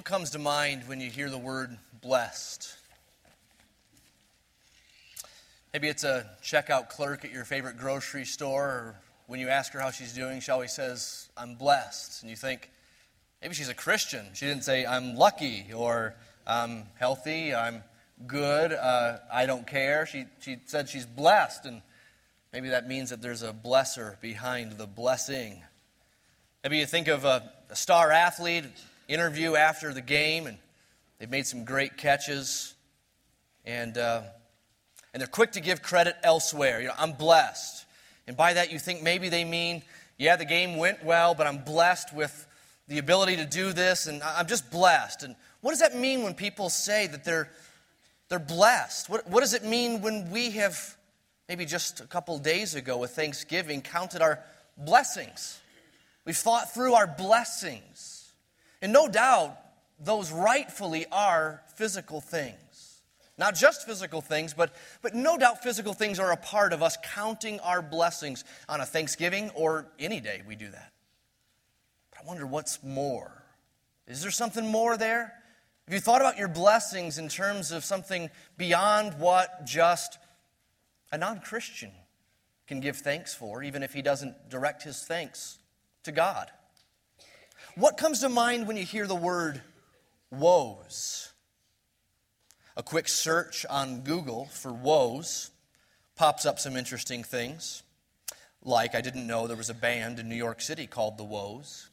comes to mind when you hear the word blessed? Maybe it's a checkout clerk at your favorite grocery store, or when you ask her how she's doing, she always says, "I'm blessed." And you think, maybe she's a Christian. She didn't say, "I'm lucky," or "I'm healthy," "I'm good," "I don't care." She said she's blessed, and maybe that means that there's a blesser behind the blessing. Maybe you think of a star athlete, interview after the game, and they've made some great catches, and they're quick to give credit elsewhere. I'm blessed. And by that you think maybe they mean, yeah, the game went well, but I'm blessed with the ability to do this, and I'm just blessed. And what does that mean when people say that they're blessed? What does it mean when we have, maybe just a couple days ago with Thanksgiving, counted our blessings? We've thought through our blessings. And no doubt, those rightfully are physical things. Not just physical things, but no doubt physical things are a part of us counting our blessings on a Thanksgiving or any day we do that. But I wonder what's more. Is there something more there? Have you thought about your blessings in terms of something beyond what just a non-Christian can give thanks for, even if he doesn't direct his thanks to God? What comes to mind when you hear the word woes? A quick search on Google for woes pops up some interesting things. Like, I didn't know there was a band in New York City called the Woes.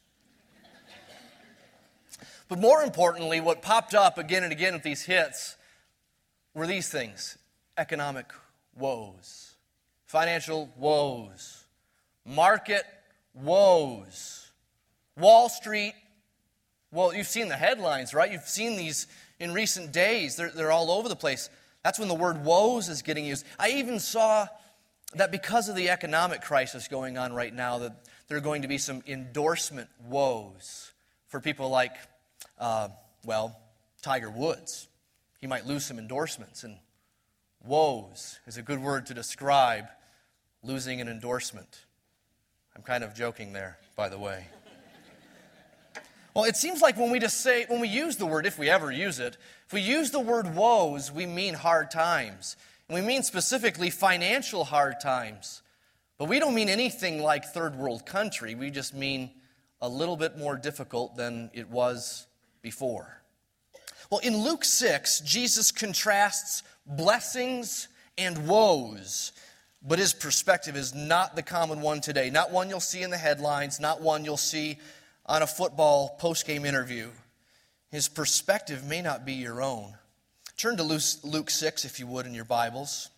But more importantly, what popped up again and again with these hits were these things: economic woes, financial woes, market woes, Wall Street. Well, you've seen the headlines, right? You've seen these in recent days. They're all over the place. That's when the word woes is getting used. I even saw that because of the economic crisis going on right now, that there are going to be some endorsement woes for people like, Tiger Woods. He might lose some endorsements, and woes is a good word to describe losing an endorsement. I'm kind of joking there, by the way. Well, it seems like when we use the word, if we ever use it, if we use the word woes, we mean hard times. And we mean specifically financial hard times. But we don't mean anything like third world country. We just mean a little bit more difficult than it was before. Well, in Luke 6, Jesus contrasts blessings and woes. But his perspective is not the common one today. Not one you'll see in the headlines, not one you'll see on a football post-game interview. His perspective may not be your own. Turn to Luke 6, if you would, in your Bibles.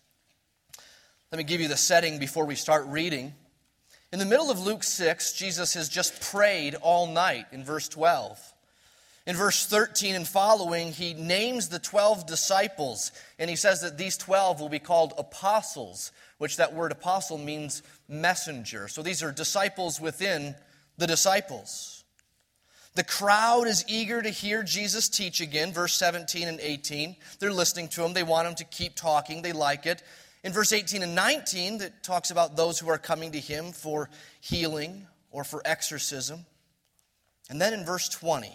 Let me give you the setting before we start reading. In the middle of Luke 6, Jesus has just prayed all night in verse 12. In verse 13 and following, he names the 12 disciples, and he says that these 12 will be called apostles, which that word apostle means messenger. So these are disciples within the disciples. The crowd is eager to hear Jesus teach again, verse 17 and 18. They're listening to him. They want him to keep talking. They like it. In verse 18 and 19, that talks about those who are coming to him for healing or for exorcism. And then in verse 20,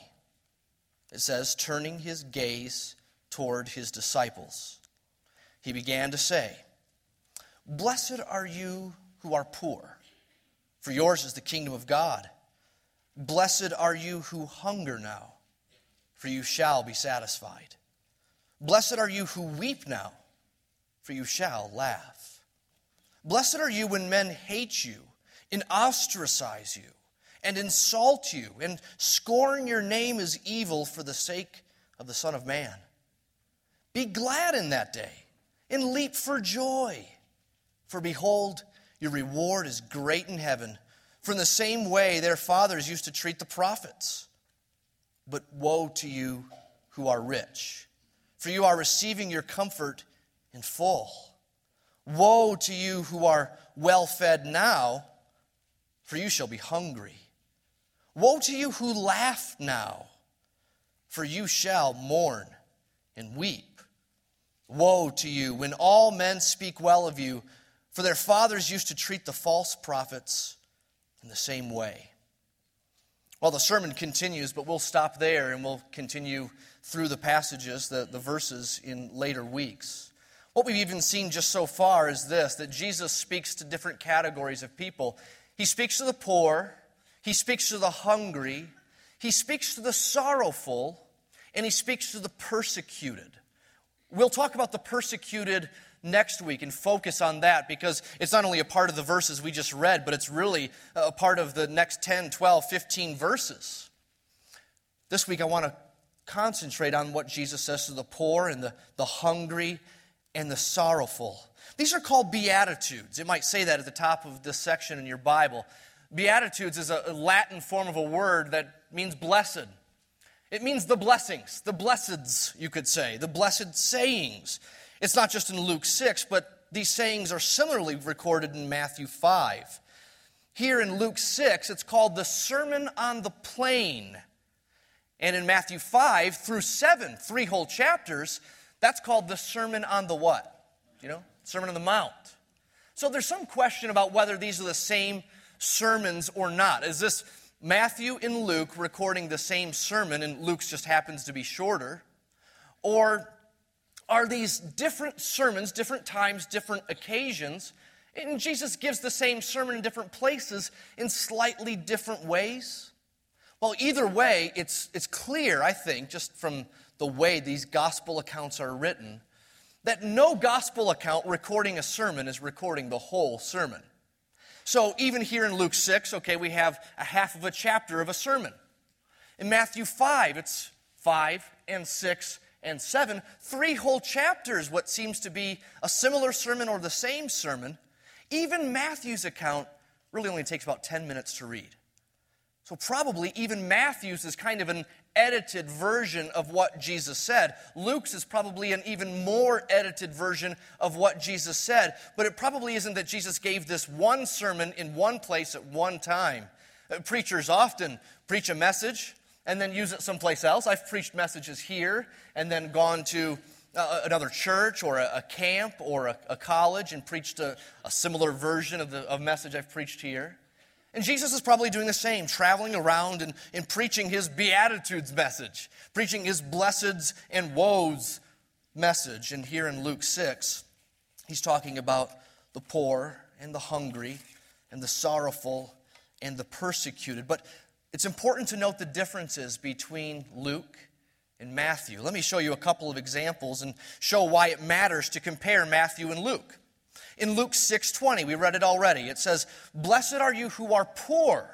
it says, turning his gaze toward his disciples, he began to say, "Blessed are you who are poor, for yours is the kingdom of God. Blessed are you who hunger now, for you shall be satisfied. Blessed are you who weep now, for you shall laugh. Blessed are you when men hate you and ostracize you and insult you and scorn your name as evil for the sake of the Son of Man. Be glad in that day and leap for joy, for behold, your reward is great in heaven. For in the same way their fathers used to treat the prophets. But woe to you who are rich, for you are receiving your comfort in full. Woe to you who are well fed now, for you shall be hungry. Woe to you who laugh now, for you shall mourn and weep. Woe to you when all men speak well of you, for their fathers used to treat the false prophets in the same way." Well, the sermon continues, but we'll stop there and we'll continue through the passages, the verses in later weeks. What we've even seen just so far is this, that Jesus speaks to different categories of people. He speaks to the poor, he speaks to the hungry, he speaks to the sorrowful, and he speaks to the persecuted. We'll talk about the persecuted next week and focus on that because it's not only a part of the verses we just read, but it's really a part of the next 10, 12, 15 verses. This week I want to concentrate on what Jesus says to the poor and the hungry and the sorrowful. These are called Beatitudes. It might say that at the top of this section in your Bible. Beatitudes is a Latin form of a word that means blessed. It means the blessings, the blesseds, you could say, the blessed sayings. It's not just in Luke 6, but these sayings are similarly recorded in Matthew 5. Here in Luke 6, it's called the Sermon on the Plain. And in Matthew 5 through 7, 3 whole chapters, that's called the Sermon on the what? Sermon on the Mount. So there's some question about whether these are the same sermons or not. Is this Matthew and Luke recording the same sermon, and Luke's just happens to be shorter? Or are these different sermons, different times, different occasions, and Jesus gives the same sermon in different places in slightly different ways? Well, either way, it's clear, I think, just from the way these gospel accounts are written, that no gospel account recording a sermon is recording the whole sermon. So even here in Luke 6, we have a half of a chapter of a sermon. In Matthew 5, it's 5 and 6 and 7, 3 whole chapters, what seems to be a similar sermon or the same sermon. Even Matthew's account really only takes about 10 minutes to read. So probably even Matthew's is kind of an edited version of what Jesus said. Luke's is probably an even more edited version of what Jesus said. But it probably isn't that Jesus gave this one sermon in one place at one time. Preachers often preach a message and then use it someplace else. I've preached messages here and then gone to another church or a camp or a college and preached a similar version of the message I've preached here. And Jesus is probably doing the same, traveling around and preaching his Beatitudes message, preaching his blesseds and woes message. And here in Luke 6, he's talking about the poor and the hungry and the sorrowful and the persecuted. But it's important to note the differences between Luke and Matthew. Let me show you a couple of examples and show why it matters to compare Matthew and Luke. In Luke 6:20, we read it already. It says, "Blessed are you who are poor,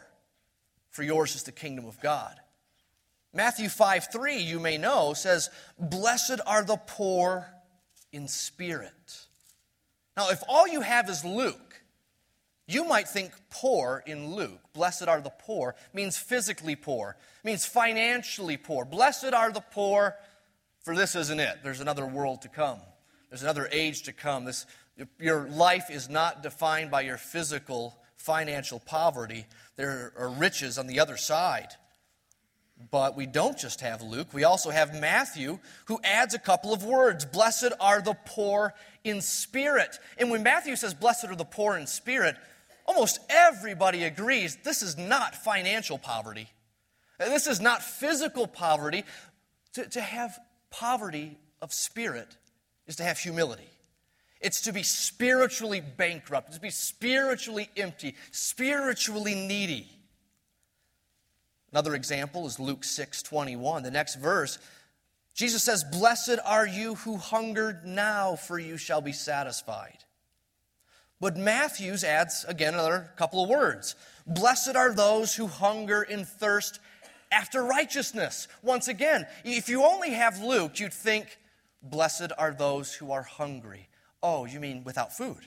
for yours is the kingdom of God." Matthew 5:3, you may know, says, "Blessed are the poor in spirit." Now, if all you have is Luke, you might think poor in Luke. Blessed are the poor means physically poor, means financially poor. Blessed are the poor, for this isn't it. There's another world to come. There's another age to come. Your life is not defined by your physical, financial poverty. There are riches on the other side. But we don't just have Luke. We also have Matthew, who adds a couple of words. Blessed are the poor in spirit. And when Matthew says, blessed are the poor in spirit, almost everybody agrees this is not financial poverty. This is not physical poverty. To have poverty of spirit is to have humility. It's to be spiritually bankrupt, it's to be spiritually empty, spiritually needy. Another example is Luke 6:21. The next verse, Jesus says, "Blessed are you who hunger now, for you shall be satisfied." But Matthew's adds, again, another couple of words. "Blessed are those who hunger and thirst after righteousness." Once again, if you only have Luke, you'd think, blessed are those who are hungry. Oh, you mean without food?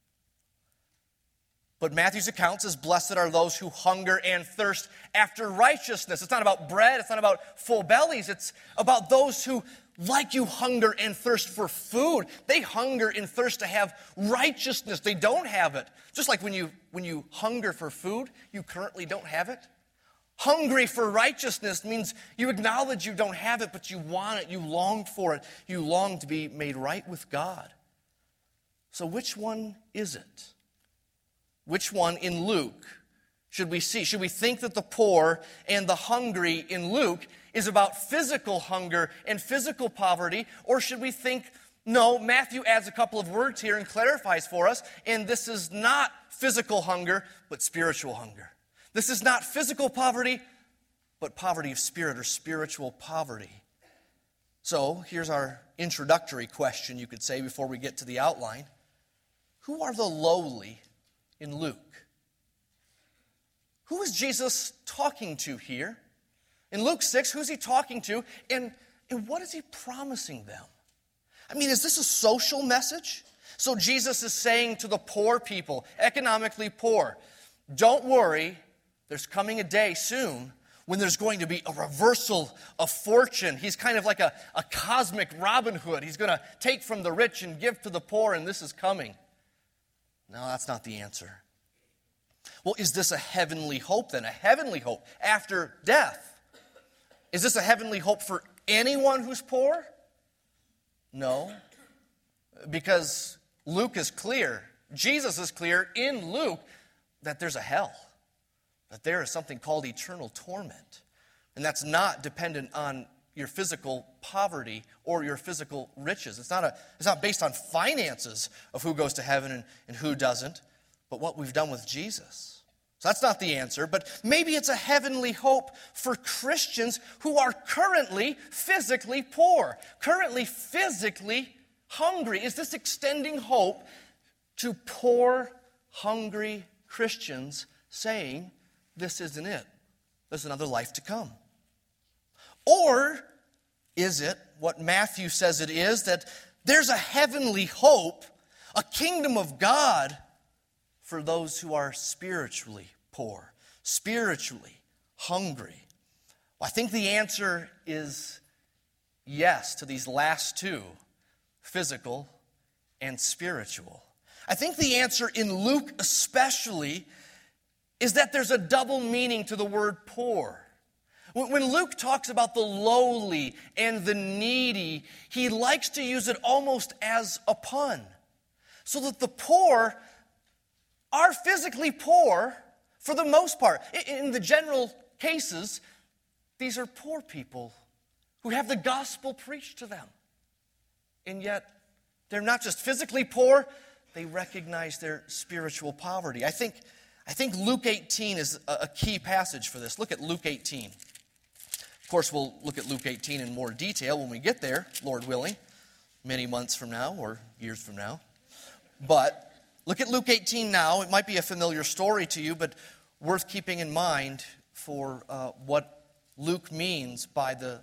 But Matthew's account says, blessed are those who hunger and thirst after righteousness. It's not about bread. It's not about full bellies. It's about those who, like you, hunger and thirst for food. They hunger and thirst to have righteousness. They don't have it. Just like when you hunger for food, you currently don't have it. Hungry for righteousness means you acknowledge you don't have it, but you want it. You long for it. You long to be made right with God. So which one is it? Which one in Luke should we see? Should we think that the poor and the hungry in Luke is about physical hunger and physical poverty? Or should we think, no, Matthew adds a couple of words here and clarifies for us, and this is not physical hunger, but spiritual hunger. This is not physical poverty, but poverty of spirit or spiritual poverty. So here's our introductory question, you could say, before we get to the outline. Who are the lowly in Luke? Who is Jesus talking to here? In Luke 6, who's he talking to? And what is he promising them? I mean, is this a social message? So Jesus is saying to the poor people, economically poor, don't worry, there's coming a day soon when there's going to be a reversal of fortune. He's kind of like a cosmic Robin Hood. He's going to take from the rich and give to the poor, and this is coming. No, that's not the answer. Well, is this a heavenly hope then? A heavenly hope after death? Is this a heavenly hope for anyone who's poor? No, because Luke is clear, Jesus is clear in Luke that there's a hell, that there is something called eternal torment. And that's not dependent on your physical poverty or your physical riches. It's not based on finances of who goes to heaven and who doesn't, but what we've done with Jesus. So that's not the answer, but maybe it's a heavenly hope for Christians who are currently physically poor, currently physically hungry. Is this extending hope to poor, hungry Christians saying, this isn't it? There's another life to come. Or is it what Matthew says it is, that there's a heavenly hope, a kingdom of God for those who are spiritually poor, spiritually hungry? Well, I think the answer is yes to these last two, physical and spiritual. I think the answer in Luke especially is that there's a double meaning to the word poor. When Luke talks about the lowly and the needy, he likes to use it almost as a pun. So that the poor are physically poor for the most part. In the general cases, these are poor people who have the gospel preached to them. And yet, they're not just physically poor, they recognize their spiritual poverty. I think Luke 18 is a key passage for this. Look at Luke 18. Of course, we'll look at Luke 18 in more detail when we get there, Lord willing, many months from now or years from now. But look at Luke 18 now. It might be a familiar story to you, but worth keeping in mind for what Luke means by the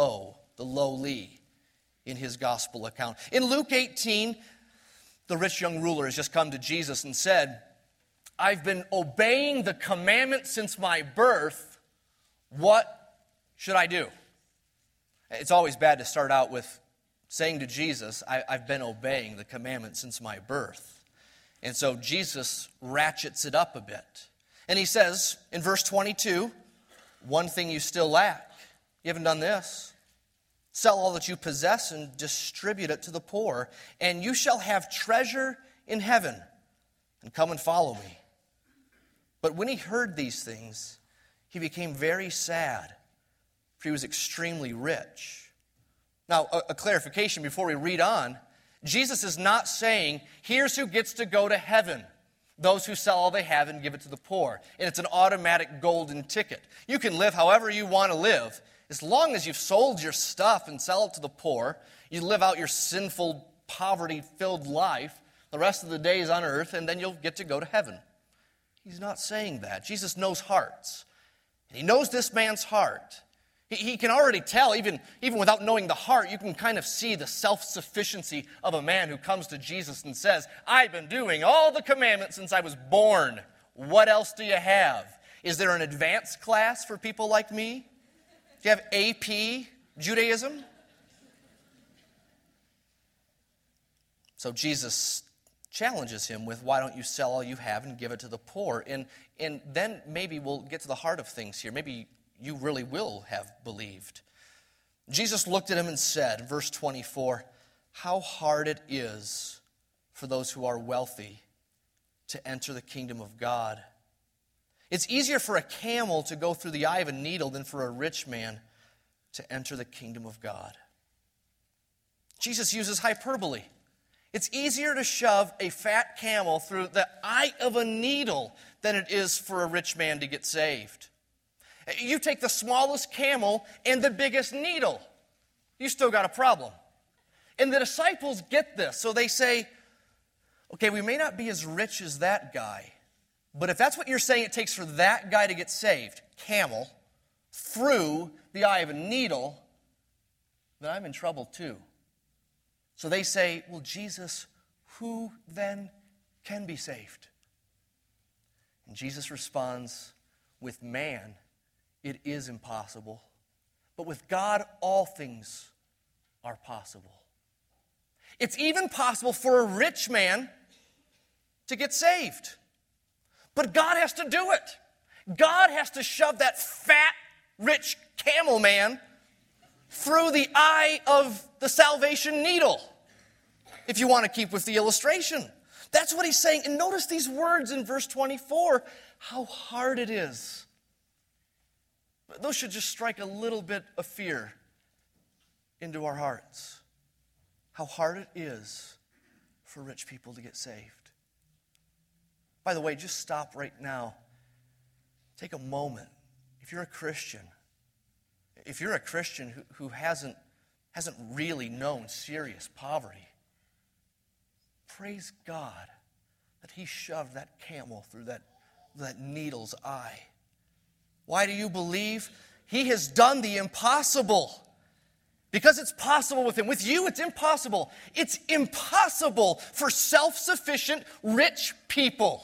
lowly in his gospel account. In Luke 18, the rich young ruler has just come to Jesus and said, I've been obeying the commandment since my birth. What should I do? It's always bad to start out with saying to Jesus, I've been obeying the commandment since my birth. And so Jesus ratchets it up a bit. And he says in verse 22, one thing you still lack. You haven't done this. Sell all that you possess and distribute it to the poor, and you shall have treasure in heaven. And come and follow me. But when he heard these things, he became very sad, for he was extremely rich. Now, a clarification before we read on. Jesus is not saying, here's who gets to go to heaven. Those who sell all they have and give it to the poor. And it's an automatic golden ticket. You can live however you want to live. As long as you've sold your stuff and sell it to the poor, you live out your sinful, poverty-filled life the rest of the days on earth, and then you'll get to go to heaven. He's not saying that. Jesus knows hearts. And he knows this man's heart. He can already tell, even without knowing the heart, you can kind of see the self-sufficiency of a man who comes to Jesus and says, I've been doing all the commandments since I was born. What else do you have? Is there an advanced class for people like me? Do you have AP Judaism? So Jesus challenges him with, why don't you sell all you have and give it to the poor? And then maybe we'll get to the heart of things here. Maybe you really will have believed. Jesus looked at him and said, verse 24, how hard it is for those who are wealthy to enter the kingdom of God. It's easier for a camel to go through the eye of a needle than for a rich man to enter the kingdom of God. Jesus uses hyperbole. It's easier to shove a fat camel through the eye of a needle than it is for a rich man to get saved. You take the smallest camel and the biggest needle, you still got a problem. And the disciples get this, so they say, okay, we may not be as rich as that guy, but if that's what you're saying it takes for that guy to get saved, camel, through the eye of a needle, then I'm in trouble too. So they say, well, Jesus, who then can be saved? And Jesus responds, with man, it is impossible. But with God, all things are possible. It's even possible for a rich man to get saved. But God has to do it. God has to shove that fat, rich camel man through the eye of the salvation needle, if you want to keep with the illustration. That's what he's saying. And notice these words in verse 24, how hard it is. Those should just strike a little bit of fear into our hearts. How hard it is for rich people to get saved. By the way, just stop right now. Take a moment. If you're a Christian who hasn't really known serious poverty, praise God that he shoved that camel through that needle's eye. Why do you believe? He has done the impossible. Because it's possible with him. With you, it's impossible. It's impossible for self-sufficient, rich people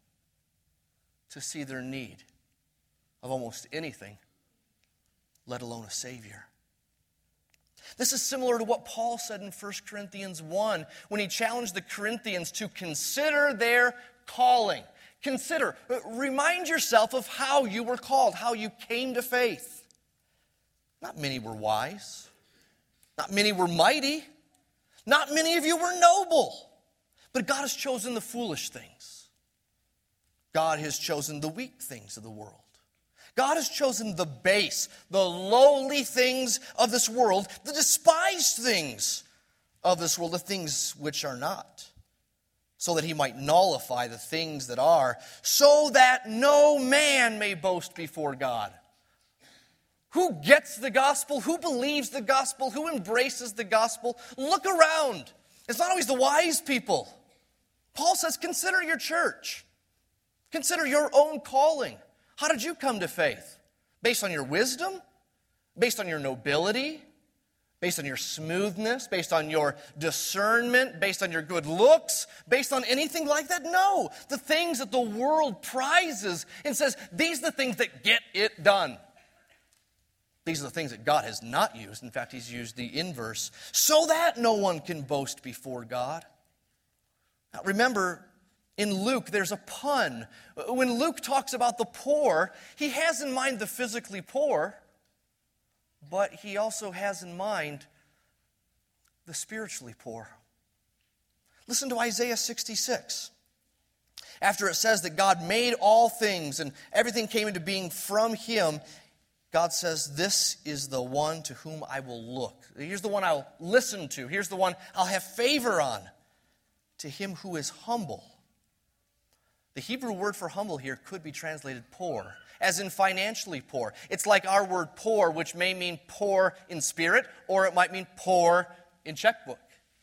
to see their need of almost anything, let alone a Savior. This is similar to what Paul said in 1 Corinthians 1 when he challenged the Corinthians to consider their calling. Consider, remind yourself of how you were called, how you came to faith. Not many were wise. Not many were mighty. Not many of you were noble. But God has chosen the foolish things. God has chosen the weak things of the world. God has chosen the base, the lowly things of this world, the despised things of this world, the things which are not, so that he might nullify the things that are, so that no man may boast before God. Who gets the gospel? Who believes the gospel? Who embraces the gospel? Look around. It's not always the wise people. Paul says, consider your church. Consider your own calling. How did you come to faith? Based on your wisdom? Based on your nobility? Based on your smoothness? Based on your discernment? Based on your good looks? Based on anything like that? No. The things that the world prizes and says, these are the things that get it done. These are the things that God has not used. In fact, he's used the inverse, so that no one can boast before God. Now remember, in Luke, there's a pun. When Luke talks about the poor, he has in mind the physically poor, but he also has in mind the spiritually poor. Listen to Isaiah 66. After it says that God made all things and everything came into being from him, God says, this is the one to whom I will look. Here's the one I'll listen to. Here's the one I'll have favor on. To him who is humble. The Hebrew word for humble here could be translated poor, as in financially poor. It's like our word poor, which may mean poor in spirit, or it might mean poor in checkbook.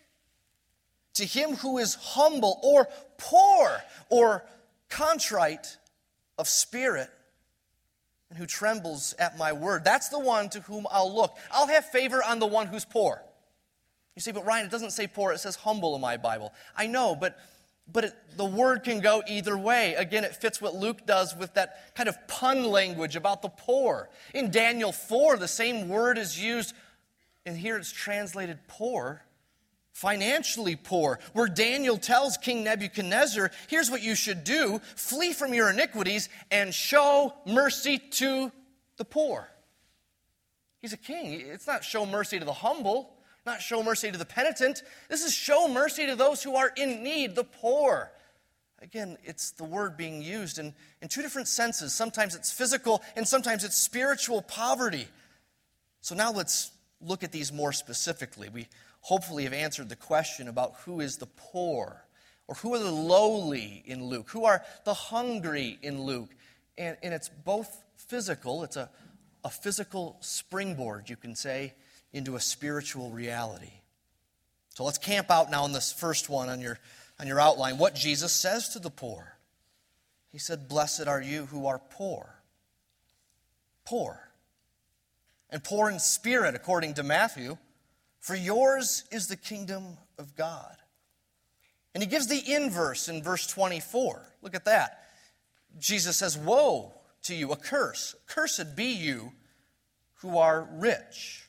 To him who is humble, or poor, or contrite of spirit, and who trembles at my word. That's the one to whom I'll look. I'll have favor on the one who's poor. You say, but Ryan, it doesn't say poor, it says humble in my Bible. I know, but the word can go either way. Again, it fits what Luke does with that kind of pun language about the poor. In Daniel 4, the same word is used, and here it's translated poor, financially poor, where Daniel tells King Nebuchadnezzar, here's what you should do, flee from your iniquities and show mercy to the poor. He's a king. It's not show mercy to the humble, not show mercy to the penitent. This is show mercy to those who are in need, the poor. Again, it's the word being used in two different senses. Sometimes it's physical and sometimes it's spiritual poverty. So now let's look at these more specifically. We hopefully have answered the question about who is the poor, or who are the lowly in Luke, who are the hungry in Luke. And it's both physical, it's a physical springboard, you can say, into a spiritual reality. So let's camp out now on this first one on your outline, what Jesus says to the poor. He said, "Blessed are you who are poor." Poor. And poor in spirit, according to Matthew, for yours is the kingdom of God. And he gives the inverse in verse 24. Look at that. Jesus says, "Woe to you, a curse. Cursed be you who are rich."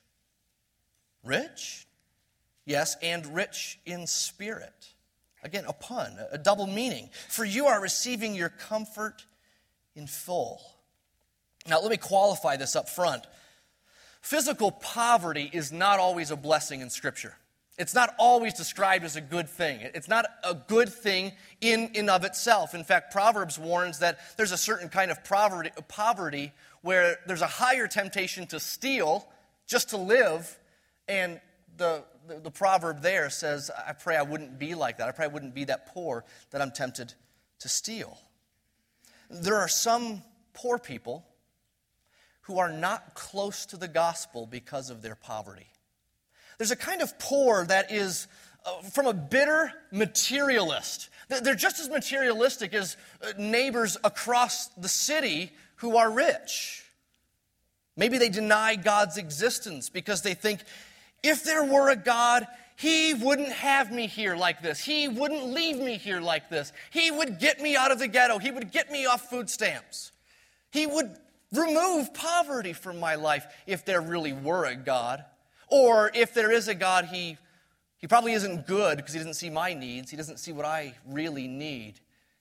Rich? Yes, and rich in spirit. Again, a pun, a double meaning. For you are receiving your comfort in full. Now, let me qualify this up front. Physical poverty is not always a blessing in Scripture. It's not always described as a good thing. It's not a good thing in and of itself. In fact, Proverbs warns that there's a certain kind of poverty where there's a higher temptation to steal just to live. And the proverb there says, I pray I wouldn't be like that. I pray I wouldn't be that poor that I'm tempted to steal. There are some poor people who are not close to the gospel because of their poverty. There's a kind of poor that is from a bitter materialist. They're just as materialistic as neighbors across the city who are rich. Maybe they deny God's existence because they think, if there were a God, He wouldn't have me here like this. He wouldn't leave me here like this. He would get me out of the ghetto. He would get me off food stamps. He would remove poverty from my life if there really were a God. Or if there is a God, He probably isn't good because He doesn't see my needs. He doesn't see what I really need.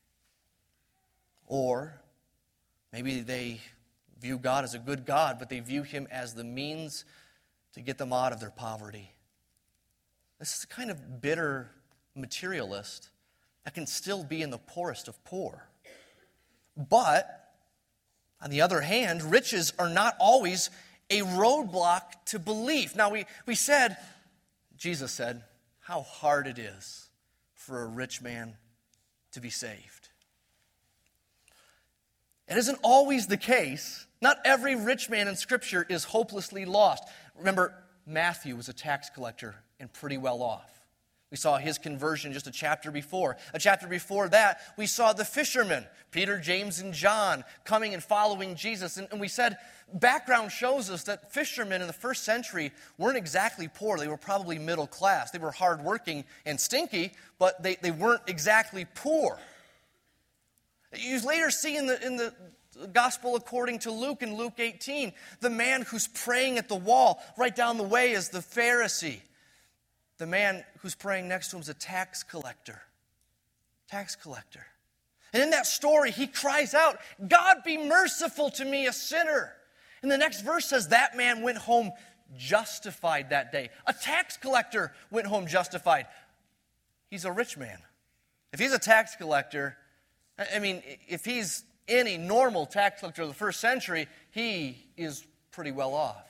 Or maybe they view God as a good God, but they view Him as the means to get them out of their poverty. This is a kind of bitter materialist that can still be in the poorest of poor. But, on the other hand, riches are not always a roadblock to belief. Now, Jesus said, how hard it is for a rich man to be saved. It isn't always the case. Not every rich man in Scripture is hopelessly lost. Remember, Matthew was a tax collector and pretty well off. We saw his conversion just a chapter before. A chapter before that, we saw the fishermen, Peter, James, and John, coming and following Jesus. And we said, background shows us that fishermen in the first century weren't exactly poor. They were probably middle class. They were hardworking and stinky, but they weren't exactly poor. You later see in the Gospel according to Luke, in Luke 18, the man who's praying at the wall. Right down the way is the Pharisee. The man who's praying next to him is a tax collector. Tax collector. And in that story, he cries out, "God, be merciful to me, a sinner." And the next verse says, that man went home justified that day. A tax collector went home justified. He's a rich man. If he's a tax collector, if he's any normal tax collector of the first century, he is pretty well off.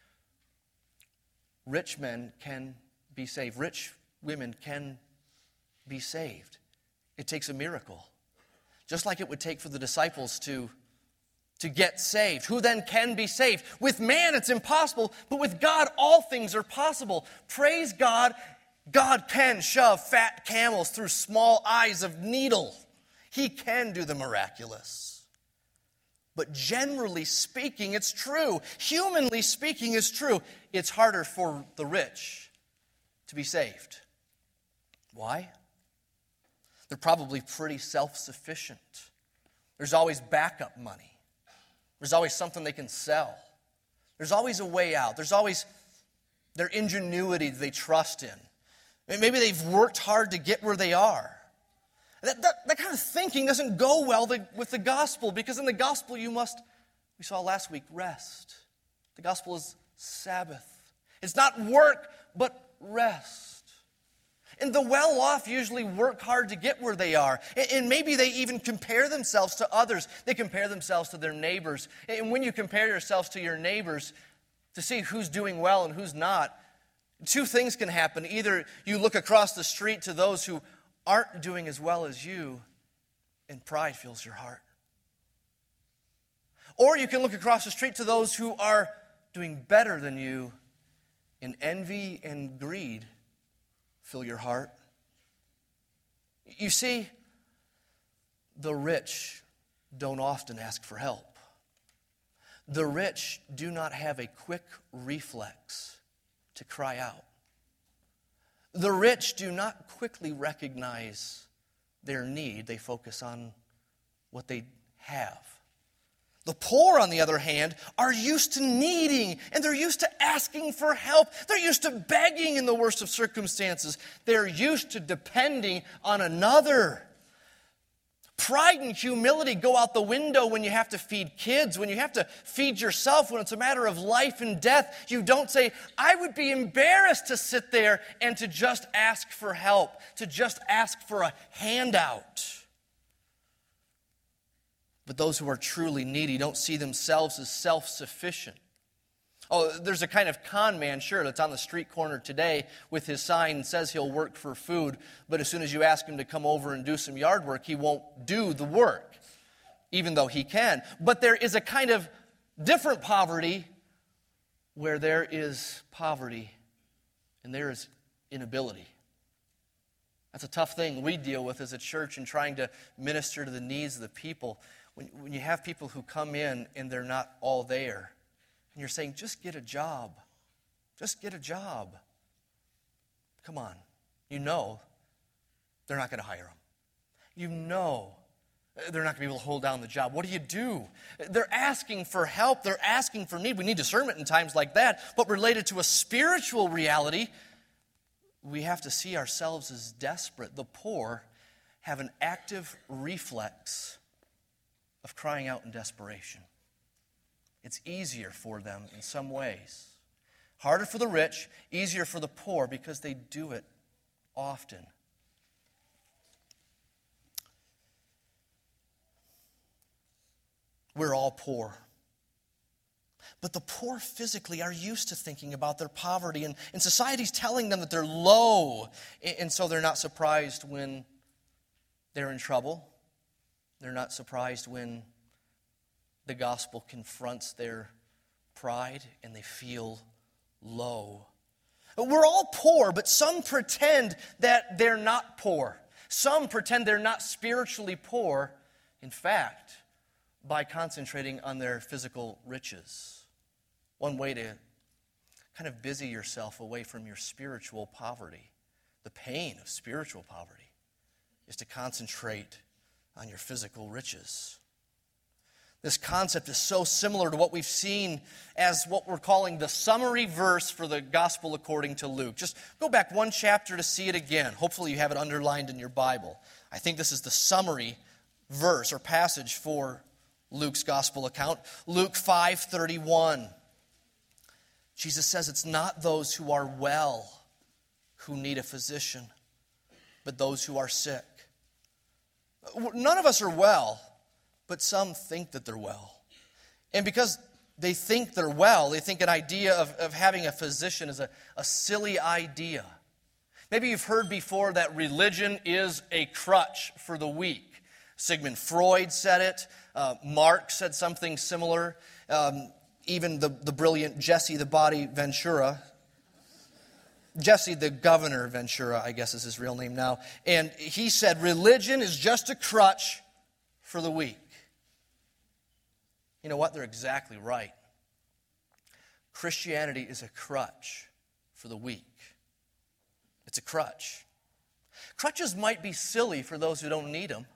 Rich men can be saved. Rich women can be saved. It takes a miracle. Just like it would take for the disciples to get saved. Who then can be saved? With man it's impossible, but with God all things are possible. Praise God, God can shove fat camels through small eyes of needle. He can do the miraculous. But generally speaking, it's true. Humanly speaking, it's true. It's harder for the rich to be saved. Why? They're probably pretty self-sufficient. There's always backup money. There's always something they can sell. There's always a way out. There's always their ingenuity they trust in. Maybe they've worked hard to get where they are. That kind of thinking doesn't go well with the gospel, because in the gospel you must, we saw last week, rest. The gospel is Sabbath. It's not work, but rest. And the well-off usually work hard to get where they are. And maybe they even compare themselves to others. They compare themselves to their neighbors. And when you compare yourselves to your neighbors to see who's doing well and who's not, two things can happen. Either you look across the street to those who aren't doing as well as you, and pride fills your heart. Or you can look across the street to those who are doing better than you, and envy and greed fill your heart. You see, the rich don't often ask for help. The rich do not have a quick reflex to cry out. The rich do not quickly recognize their need. They focus on what they have. The poor, on the other hand, are used to needing, and they're used to asking for help. They're used to begging in the worst of circumstances. They're used to depending on another. Pride and humility go out the window when you have to feed kids, when you have to feed yourself, when it's a matter of life and death. You don't say, I would be embarrassed to sit there and to just ask for help, to just ask for a handout. But those who are truly needy don't see themselves as self-sufficient. Oh, there's a kind of con man, sure, that's on the street corner today with his sign and says he'll work for food, but as soon as you ask him to come over and do some yard work, he won't do the work, even though he can. But there is a kind of different poverty where there is poverty and there is inability. That's a tough thing we deal with as a church in trying to minister to the needs of the people. When you have people who come in and they're not all there, and you're saying, just get a job. Just get a job. Come on. You know they're not going to hire them. You know they're not going to be able to hold down the job. What do? They're asking for help. They're asking for need. We need discernment in times like that. But related to a spiritual reality, we have to see ourselves as desperate. The poor have an active reflex of crying out in desperation. It's easier for them in some ways. Harder for the rich, easier for the poor because they do it often. We're all poor. But the poor physically are used to thinking about their poverty, and society's telling them that they're low, and so they're not surprised when they're in trouble. They're not surprised when the gospel confronts their pride and they feel low. We're all poor, but some pretend that they're not poor. Some pretend they're not spiritually poor, in fact, by concentrating on their physical riches. One way to kind of busy yourself away from your spiritual poverty, the pain of spiritual poverty, is to concentrate on your physical riches. This concept is so similar to what we've seen as what we're calling the summary verse for the gospel according to Luke. Just go back one chapter to see it again. Hopefully you have it underlined in your Bible. I think this is the summary verse or passage for Luke's gospel account. Luke 5:31. Jesus says it's not those who are well who need a physician, but those who are sick. None of us are well, but some think that they're well. And because they think they're well, they think an idea of having a physician is a silly idea. Maybe you've heard before that religion is a crutch for the weak. Sigmund Freud said it. Marx said something similar. Even the brilliant Jesse the Body Ventura. Jesse the Governor Ventura, I guess is his real name now. And he said religion is just a crutch for the weak. You know what? They're exactly right. Christianity is a crutch for the weak. It's a crutch. Crutches might be silly for those who don't need them.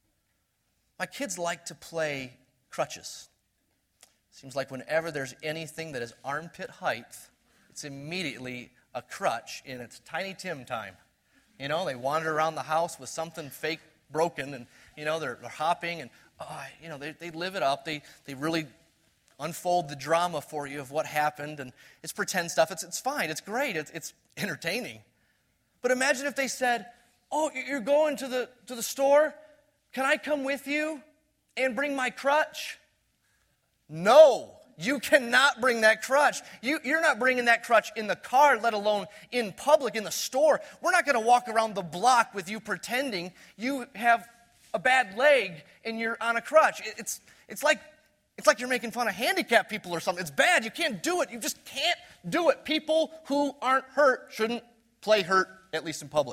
My kids like to play crutches. Seems like whenever there's anything that is armpit height, it's immediately a crutch in its Tiny Tim time. You know, they wander around the house with something fake broken, and, you know, they're hopping, and, they live it up. They really unfold the drama for you of what happened, and it's pretend stuff. It's fine. It's great. It's entertaining. But imagine if they said, oh, you're going to the store? Can I come with you and bring my crutch? No, you cannot bring that crutch. You're not bringing that crutch in the car, let alone in public, in the store. We're not going to walk around the block with you pretending you have a bad leg and you're on a crutch. It's like you're making fun of handicapped people or something. It's bad. You can't do it. You just can't do it. People who aren't hurt shouldn't play hurt, at least in public.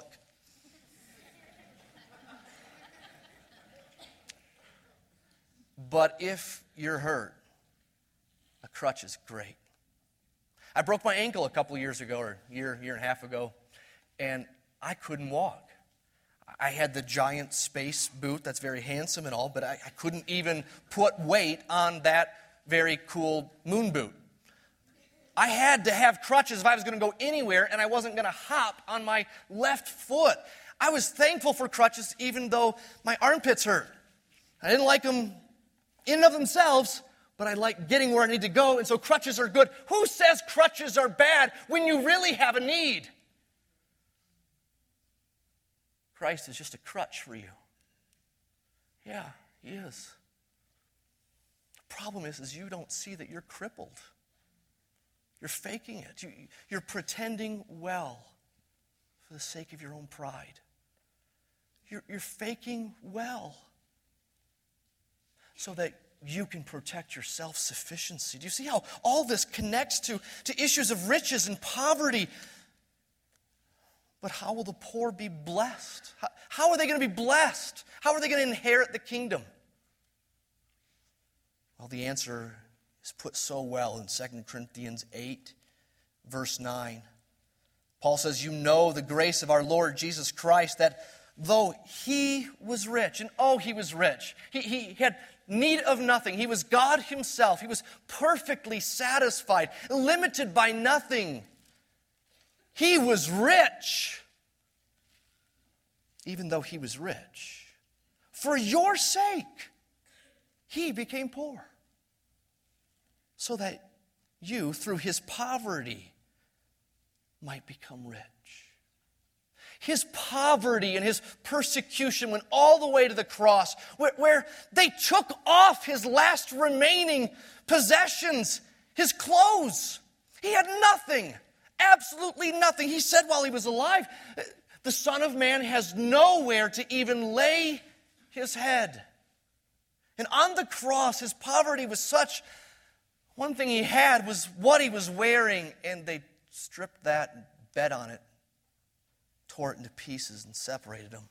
But if you're hurt, a crutch is great. I broke my ankle a couple years ago, or a year and a half ago, and I couldn't walk. I had the giant space boot that's very handsome and all, but I couldn't even put weight on that very cool moon boot. I had to have crutches if I was going to go anywhere, and I wasn't going to hop on my left foot. I was thankful for crutches even though my armpits hurt. I didn't like them in and of themselves, but I like getting where I need to go, and so crutches are good. Who says crutches are bad when you really have a need? Christ is just a crutch for you. Yeah, he is. The problem is you don't see that you're crippled. You're faking it. You're pretending well for the sake of your own pride. You're faking well so that you can protect your self-sufficiency. Do you see how all this connects to issues of riches and poverty? But how will the poor be blessed? How are they going to be blessed? How are they going to inherit the kingdom? Well, the answer is put so well in 2 Corinthians 8, verse 9. Paul says, you know the grace of our Lord Jesus Christ, that though he was rich, and oh, he was rich. He had need of nothing. He was God himself. He was perfectly satisfied, limited by nothing. He was rich, even though he was rich. For your sake, he became poor, so that you, through his poverty, might become rich. His poverty and his persecution went all the way to the cross, where they took off his last remaining possessions, his clothes. He had nothing. Absolutely nothing. He said while he was alive, the Son of Man has nowhere to even lay his head. And on the cross, his poverty was such, one thing he had was what he was wearing, and they stripped that and bet on it, tore it into pieces and separated him.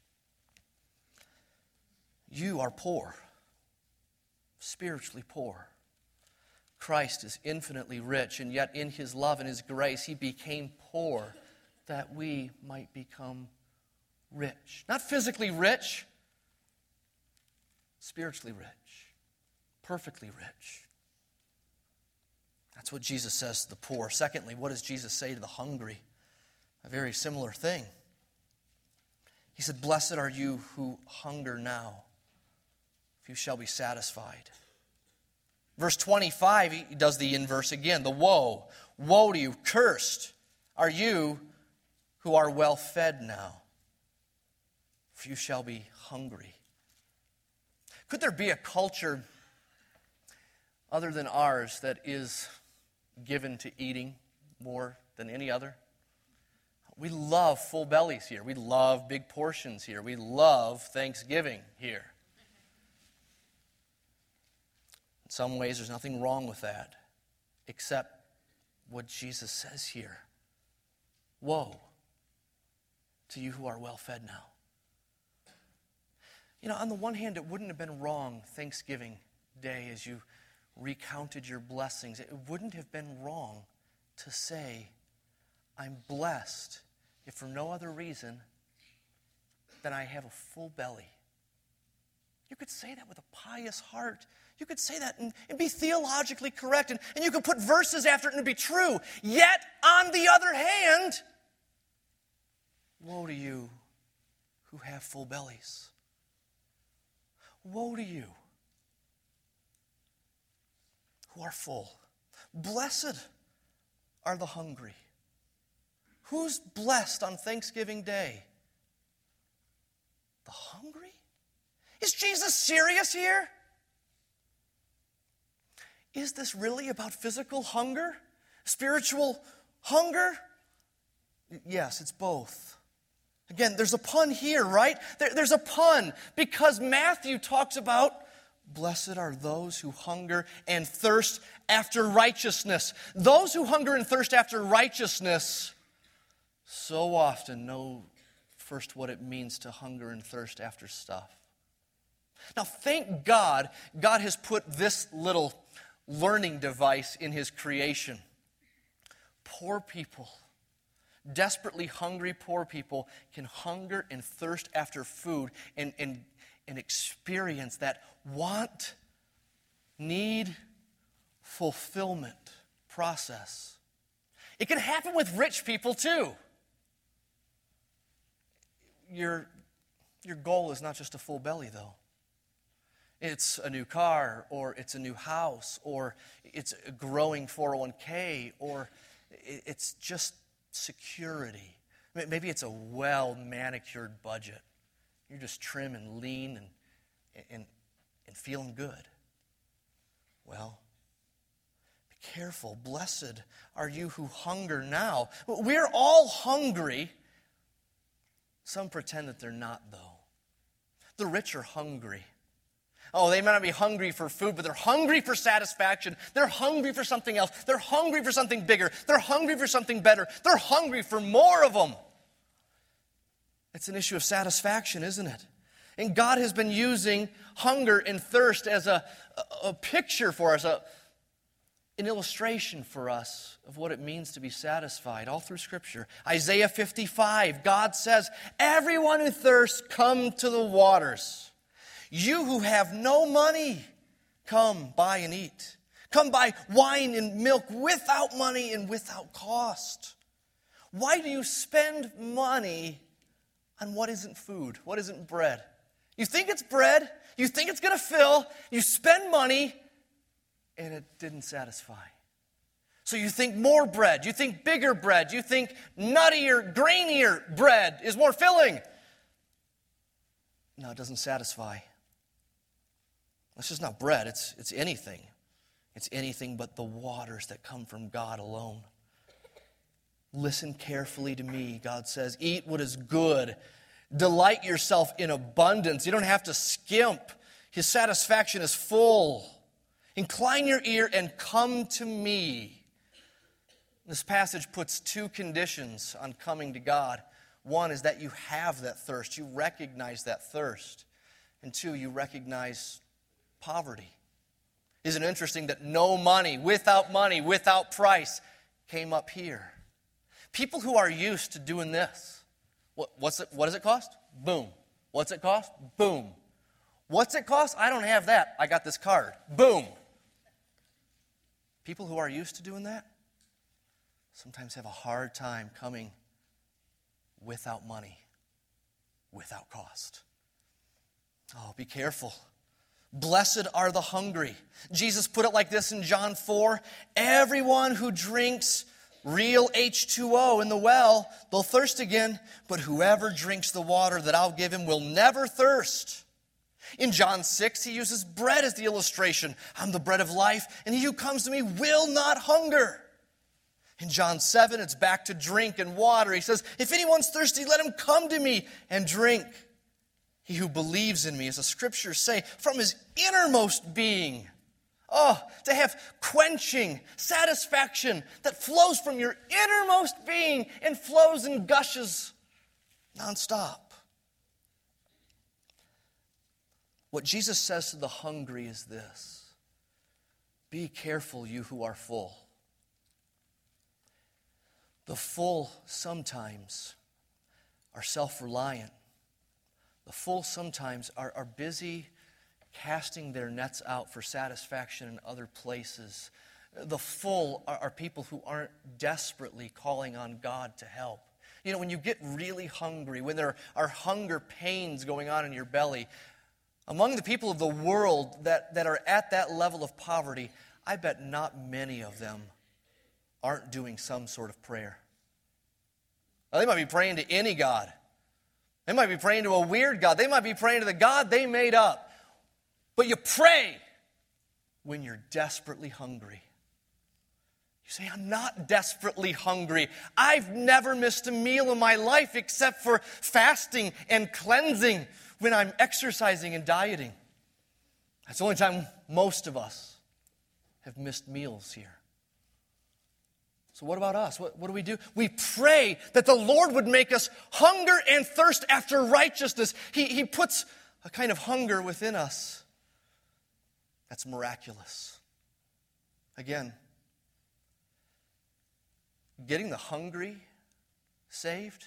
You are poor, spiritually poor. Christ is infinitely rich, and yet in his love and his grace, he became poor that we might become rich. Not physically rich, spiritually rich, perfectly rich. That's what Jesus says to the poor. Secondly, what does Jesus say to the hungry? A very similar thing. He said, blessed are you who hunger now, for you shall be satisfied. Verse 25, he does the inverse again. The woe. Woe to you, cursed are you who are well fed now, for you shall be hungry. Could there be a culture other than ours that is given to eating more than any other? We love full bellies here. We love big portions here. We love Thanksgiving here. In some ways, there's nothing wrong with that, except what Jesus says here. Woe to you who are well fed now. You know, on the one hand, it wouldn't have been wrong Thanksgiving Day as you recounted your blessings. It wouldn't have been wrong to say, I'm blessed, if for no other reason than I have a full belly. You could say that with a pious heart. You could say that and be theologically correct. And you could put verses after it and it'd be true. Yet, on the other hand, woe to you who have full bellies. Woe to you who are full. Blessed are the hungry, Who's blessed on Thanksgiving Day? The hungry? Is Jesus serious here? Is this really about physical hunger? Spiritual hunger? Yes, it's both. Again, there's a pun here, right? There's a pun because Matthew talks about blessed are those who hunger and thirst after righteousness. Those who hunger and thirst after righteousness so often know first what it means to hunger and thirst after stuff. Now, thank God, God has put this little learning device in His creation. Poor people, desperately hungry poor people can hunger and thirst after food and experience that want, need, fulfillment process. It can happen with rich people too. Your goal is not just a full belly, though. It's a new car, or it's a new house, or it's a growing 401k, or it's just security. Maybe it's a well-manicured budget. You're just trim and lean and feeling good. Well, be careful. Blessed are you who hunger now. We're all hungry. Some pretend that they're not, though. The rich are hungry. Oh, they might not be hungry for food, but they're hungry for satisfaction. They're hungry for something else. They're hungry for something bigger. They're hungry for something better. They're hungry for more of them. It's an issue of satisfaction, isn't it? And God has been using hunger and thirst as a picture for us, an illustration for us of what it means to be satisfied all through Scripture. Isaiah 55, God says, everyone who thirsts, come to the waters. You who have no money, come buy and eat. Come buy wine and milk without money and without cost. Why do you spend money on what isn't food, what isn't bread? You think it's bread, you think it's going to fill, you spend money, and it didn't satisfy. So you think more bread, you think bigger bread, you think nuttier, grainier bread is more filling. No, it doesn't satisfy. It's just not bread, it's anything. It's anything but the waters that come from God alone. Listen carefully to me, God says. Eat what is good. Delight yourself in abundance. You don't have to skimp. His satisfaction is full. Incline your ear and come to me. This passage puts two conditions on coming to God. One is that you have that thirst. You recognize that thirst. And two, you recognize poverty. Isn't it interesting that no money, without price, came up here? People who are used to doing this. What does it cost? Boom. What's it cost? Boom. What's it cost? I don't have that. I got this card. Boom. People who are used to doing that sometimes have a hard time coming without money, without cost. Oh, be careful. Blessed are the hungry. Jesus put it like this in John 4. Everyone who drinks real H2O in the well, they'll thirst again, but whoever drinks the water that I'll give him will never thirst. In John 6, he uses bread as the illustration. I'm the bread of life, and he who comes to me will not hunger. In John 7, it's back to drink and water. He says, if anyone's thirsty, let him come to me and drink. He who believes in me, as the scriptures say, from his innermost being. Oh, to have quenching satisfaction that flows from your innermost being and flows and gushes nonstop. What Jesus says to the hungry is this: be careful, you who are full. The full sometimes are self-reliant. The full sometimes are busy casting their nets out for satisfaction in other places. The full are people who aren't desperately calling on God to help. You know, when you get really hungry, when there are hunger pains going on in your belly, among the people of the world that are at that level of poverty, I bet not many of them aren't doing some sort of prayer. Now, they might be praying to any God. They might be praying to a weird God. They might be praying to the God they made up. But you pray when you're desperately hungry. You say, I'm not desperately hungry. I've never missed a meal in my life except for fasting and cleansing when I'm exercising and dieting. That's the only time most of us have missed meals here. So what about us? What do we do? We pray that the Lord would make us hunger and thirst after righteousness. He puts a kind of hunger within us that's miraculous. Again, getting the hungry saved,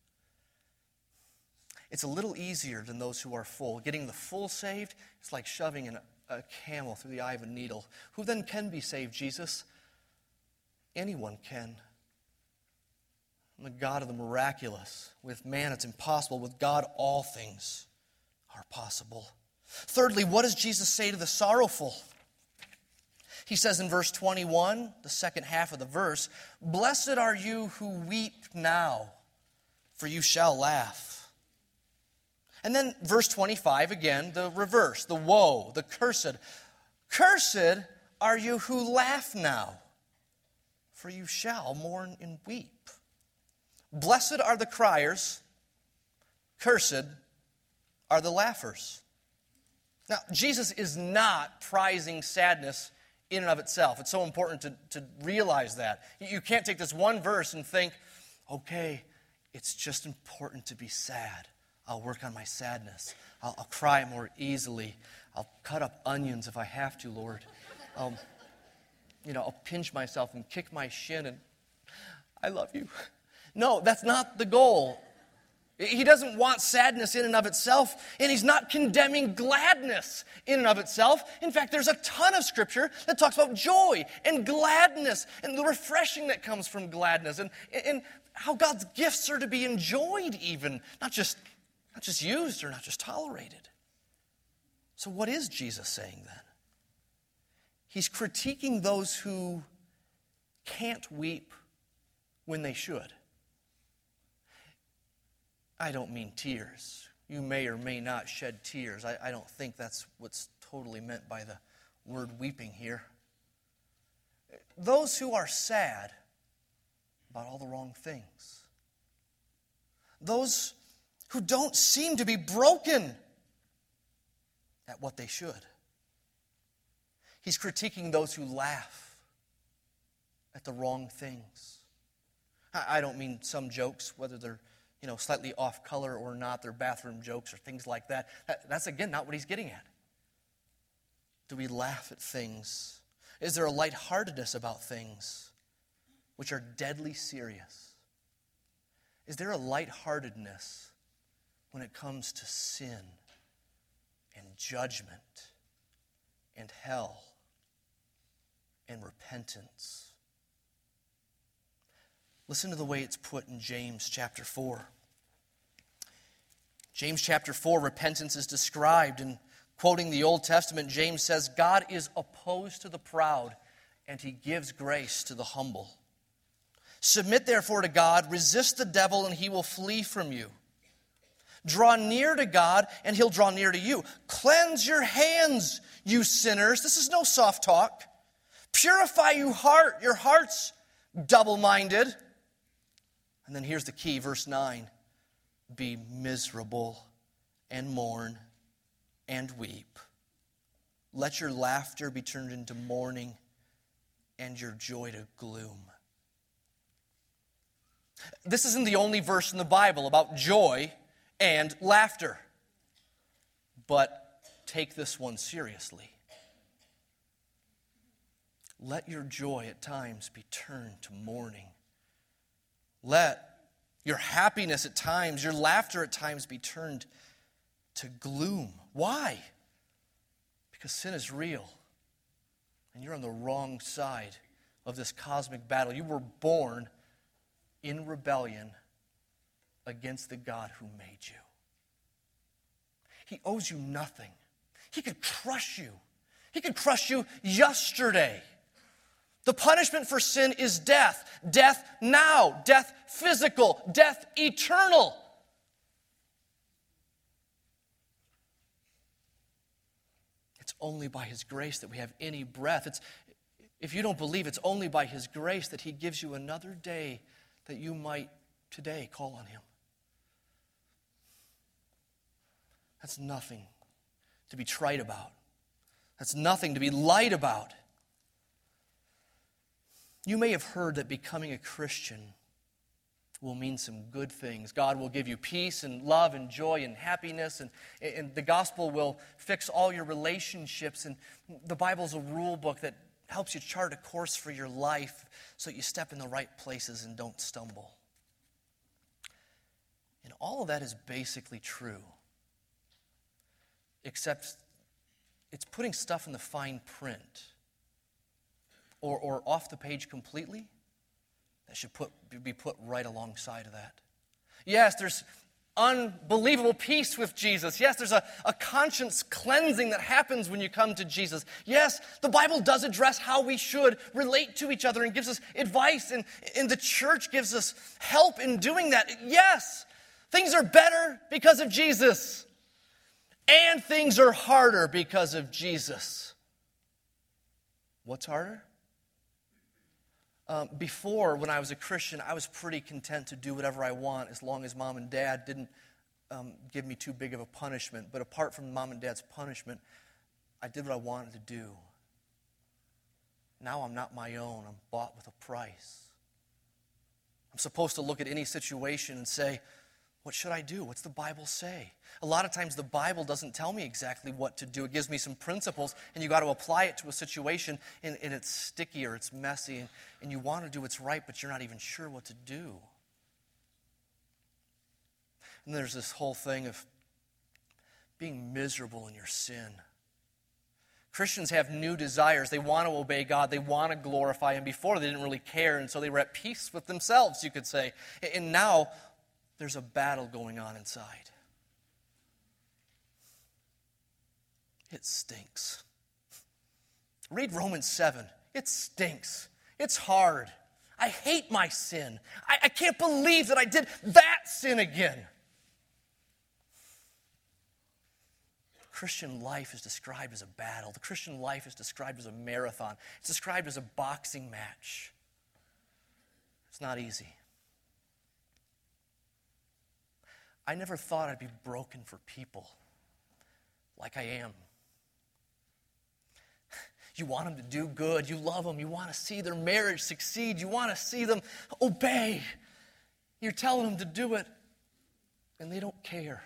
it's a little easier than those who are full. Getting the full saved, it's like shoving a camel through the eye of a needle. Who then can be saved, Jesus? Anyone can. I'm the God of the miraculous. With man, it's impossible. With God, all things are possible. Thirdly, what does Jesus say to the sorrowful? He says in verse 21, the second half of the verse, "Blessed are you who weep now, for you shall laugh." And then verse 25, again, the reverse, the woe, the cursed. "Cursed are you who laugh now, for you shall mourn and weep. Blessed are the criers, cursed are the laughers." Now, Jesus is not prizing sadness in and of itself. It's so important to realize that. You can't take this one verse and think, okay, it's just important to be sad. I'll work on my sadness. I'll cry more easily. I'll cut up onions if I have to, Lord. I'll pinch myself and kick my shin and I love you. No, that's not the goal. He doesn't want sadness in and of itself, and he's not condemning gladness in and of itself. In fact, there's a ton of scripture that talks about joy and gladness and the refreshing that comes from gladness and how God's gifts are to be enjoyed even, not just used or not just tolerated. So what is Jesus saying then? He's critiquing those who can't weep when they should. I don't mean tears. You may or may not shed tears. I don't think that's what's totally meant by the word weeping here. Those who are sad about all the wrong things. Those who don't seem to be broken at what they should. He's critiquing those who laugh at the wrong things. I don't mean some jokes, whether they're slightly off color or not, they're bathroom jokes or things like that. That's, again, not what he's getting at. Do we laugh at things? Is there a lightheartedness about things which are deadly serious? Is there a lightheartedness when it comes to sin and judgment and hell and repentance? Listen to the way it's put in James chapter 4. James chapter 4, repentance is described. And quoting the Old Testament, James says, "God is opposed to the proud, and he gives grace to the humble. Submit therefore to God, resist the devil, and he will flee from you. Draw near to God, and he'll draw near to you. Cleanse your hands, you sinners." This is no soft talk. "Purify your hearts, double-minded." And then here's the key, verse 9. "Be miserable and mourn and weep. Let your laughter be turned into mourning and your joy to gloom." This isn't the only verse in the Bible about joy and laughter. But take this one seriously. Let your joy at times be turned to mourning. Let your happiness at times, your laughter at times be turned to gloom. Why? Because sin is real. And you're on the wrong side of this cosmic battle. You were born in rebellion against the God who made you. He owes you nothing. He could crush you. He could crush you yesterday. The punishment for sin is death. Death now. Death physical. Death eternal. It's only by His grace that we have any breath. If you don't believe, it's only by His grace that He gives you another day that you might today call on Him. That's nothing to be trite about. That's nothing to be light about. You may have heard that becoming a Christian will mean some good things. God will give you peace and love and joy and happiness, and the gospel will fix all your relationships. And the Bible's a rule book that helps you chart a course for your life so you step in the right places and don't stumble. And all of that is basically true, except it's putting stuff in the fine print or off the page completely that should be put right alongside of that. Yes, there's unbelievable peace with Jesus. Yes, there's a conscience cleansing that happens when you come to Jesus. Yes, the Bible does address how we should relate to each other and gives us advice, and the church gives us help in doing that. Yes, things are better because of Jesus, and things are harder because of Jesus. What's harder? Before, when I was a Christian, I was pretty content to do whatever I want as long as Mom and Dad didn't give me too big of a punishment. But apart from Mom and Dad's punishment, I did what I wanted to do. Now I'm not my own. I'm bought with a price. I'm supposed to look at any situation and say, what should I do? What's the Bible say? A lot of times the Bible doesn't tell me exactly what to do. It gives me some principles, and you got to apply it to a situation, and it's sticky or it's messy, and you want to do what's right, but you're not even sure what to do. And there's this whole thing of being miserable in your sin. Christians have new desires. They want to obey God. They want to glorify Him. Before, they didn't really care, and so they were at peace with themselves, you could say. And now, there's a battle going on inside. It stinks. Read Romans 7. It stinks. It's hard. I hate my sin. I can't believe that I did that sin again. The Christian life is described as a battle. The Christian life is described as a marathon. It's described as a boxing match. It's not easy. I never thought I'd be broken for people like I am. You want them to do good. You love them. You want to see their marriage succeed. You want to see them obey. You're telling them to do it, and they don't care.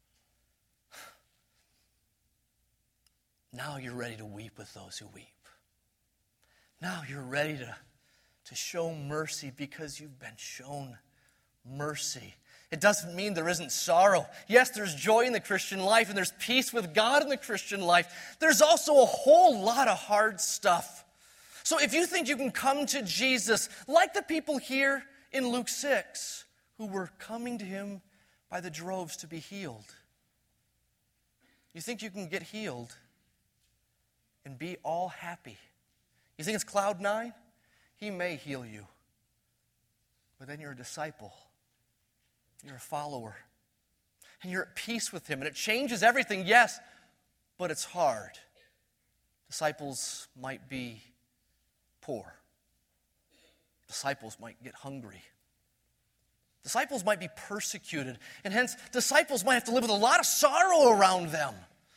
Now you're ready to weep with those who weep. Now you're ready to show mercy because you've been shown mercy. It doesn't mean there isn't sorrow. Yes, there's joy in the Christian life, and there's peace with God in the Christian life. There's also a whole lot of hard stuff. So if you think you can come to Jesus like the people here in Luke 6 who were coming to Him by the droves to be healed, you think you can get healed and be all happy? You think it's cloud nine? He may heal you, but then you're a disciple. You're a follower. And you're at peace with Him. And it changes everything, yes, but it's hard. Disciples might be poor. Disciples might get hungry. Disciples might be persecuted. And hence, disciples might have to live with a lot of sorrow around them.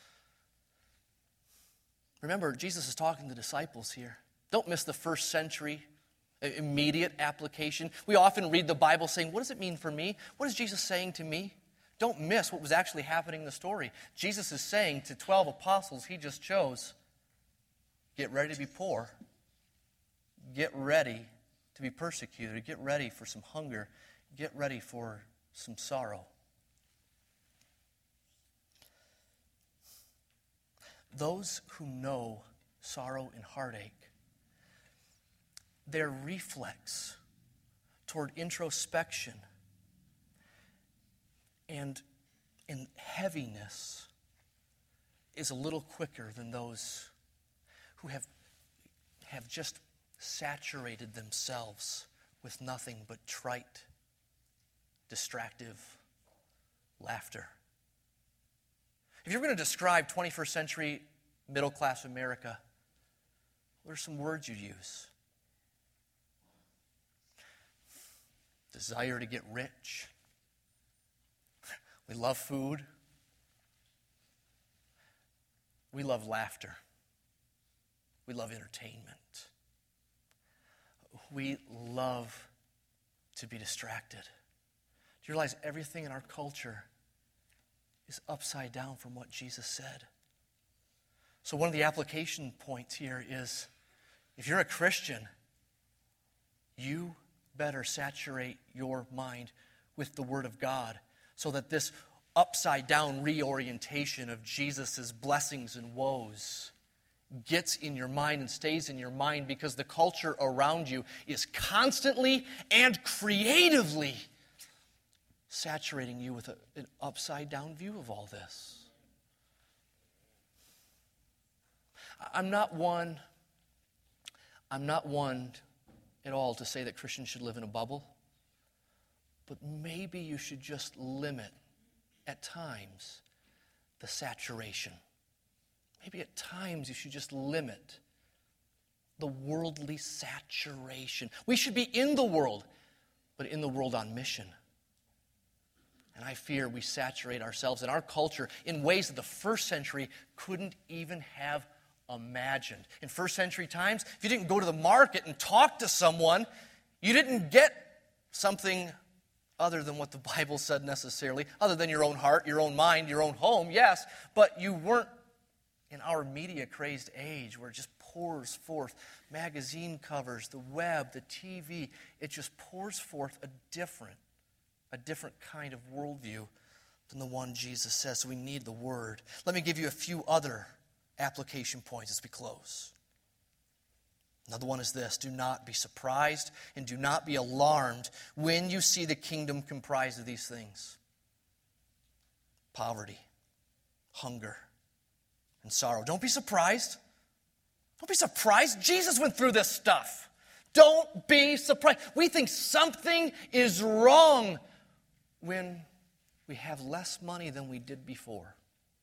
Remember, Jesus is talking to disciples here. Don't miss the first century immediate application. We often read the Bible saying, what does it mean for me? What is Jesus saying to me? Don't miss what was actually happening in the story. Jesus is saying to 12 apostles He just chose, get ready to be poor. Get ready to be persecuted. Get ready for some hunger. Get ready for some sorrow. Those who know sorrow and heartache, their reflex toward introspection and heaviness is a little quicker than those who have just saturated themselves with nothing but trite, distractive laughter. If you're going to describe 21st century middle-class America, what are some words you'd use? Desire to get rich. We love food. We love laughter. We love entertainment. We love to be distracted. Do you realize everything in our culture is upside down from what Jesus said? So one of the application points here is, if you're a Christian, you better saturate your mind with the Word of God so that this upside down reorientation of Jesus' blessings and woes gets in your mind and stays in your mind, because the culture around you is constantly and creatively saturating you with an upside down view of all this. I'm not one at all to say that Christians should live in a bubble, but maybe you should just limit, at times, the saturation. Maybe at times you should just limit the worldly saturation. We should be in the world, but in the world on mission. And I fear we saturate ourselves in our culture in ways that the first century couldn't even have imagined. In first century times, if you didn't go to the market and talk to someone, you didn't get something other than what the Bible said necessarily, other than your own heart, your own mind, your own home, yes, but you weren't in our media-crazed age where it just pours forth magazine covers, the web, the TV. It just pours forth a different kind of worldview than the one Jesus says. So we need the Word. Let me give you a few other application points as we close. Another one is this: do not be surprised and do not be alarmed when you see the kingdom comprised of these things: poverty, hunger, and sorrow. Don't be surprised. Don't be surprised. Jesus went through this stuff. Don't be surprised. We think something is wrong when we have less money than we did before.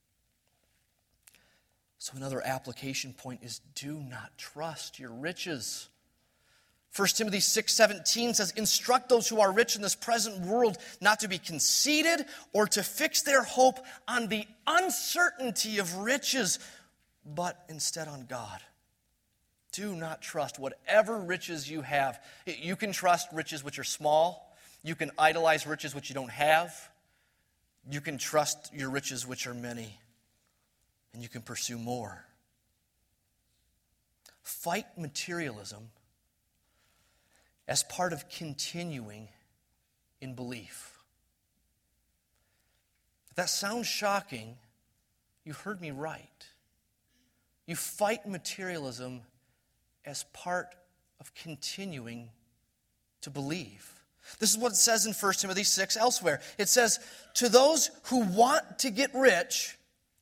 So another application point is, do not trust your riches. 1 Timothy 6:17 says, instruct those who are rich in this present world not to be conceited or to fix their hope on the uncertainty of riches, but instead on God. Do not trust whatever riches you have. You can trust riches which are small. You can idolize riches which you don't have. You can trust your riches which are many. And you can pursue more. Fight materialism as part of continuing in belief. If that sounds shocking, you heard me right. You fight materialism as part of continuing to believe. This is what it says in 1 Timothy 6 elsewhere. It says, to those who want to get rich,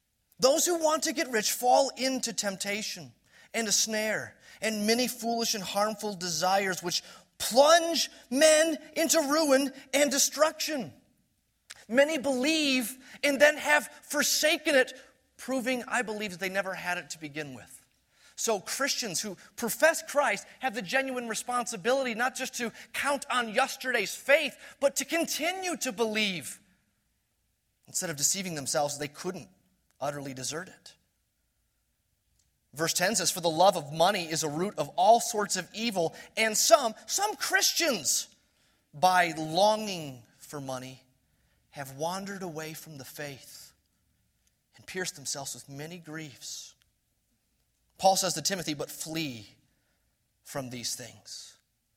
fall into temptation and a snare and many foolish and harmful desires which plunge men into ruin and destruction. Many believe and then have forsaken it, proving, I believe, that they never had it to begin with. So Christians who profess Christ have the genuine responsibility not just to count on yesterday's faith, but to continue to believe. Instead of deceiving themselves, they couldn't utterly desert it. Verse 10 says, for the love of money is a root of all sorts of evil, and some Christians, by longing for money, have wandered away from the faith and pierced themselves with many griefs. Paul says to Timothy, but flee from these things.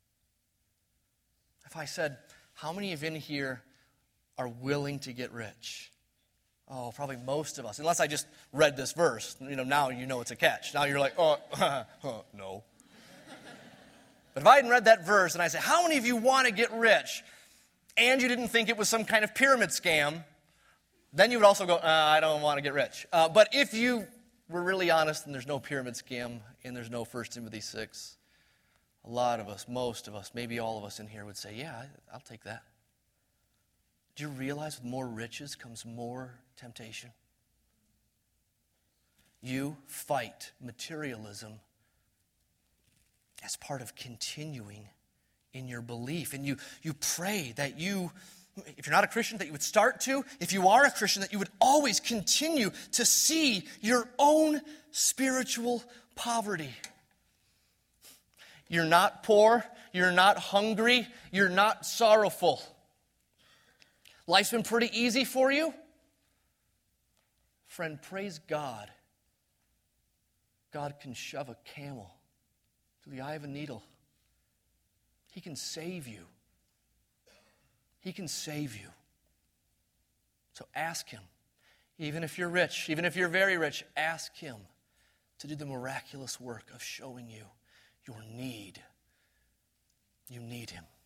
If I said, how many of you in here are willing to get rich? Oh, probably most of us. Unless I just read this verse. Now you know it's a catch. Now you're like, no. But if I hadn't read that verse and I say, how many of you want to get rich? And you didn't think it was some kind of pyramid scam, then you would also go, I don't want to get rich. But if you were really honest and there's no pyramid scam and there's no 1 Timothy 6, A lot of us, most of us, maybe all of us in here would say, yeah, I'll take that. Do you realize with more riches comes more temptation? You fight materialism as part of continuing in your belief. And you pray that you, if you're not a Christian, that you would start to. If you are a Christian, that you would always continue to see your own spiritual poverty. You're not poor. You're not hungry. You're not sorrowful. Life's been pretty easy for you. Friend, praise God. God can shove a camel through the eye of a needle. He can save you. He can save you. So ask Him. Even if you're rich, even if you're very rich, ask Him to do the miraculous work of showing you your need. You need Him.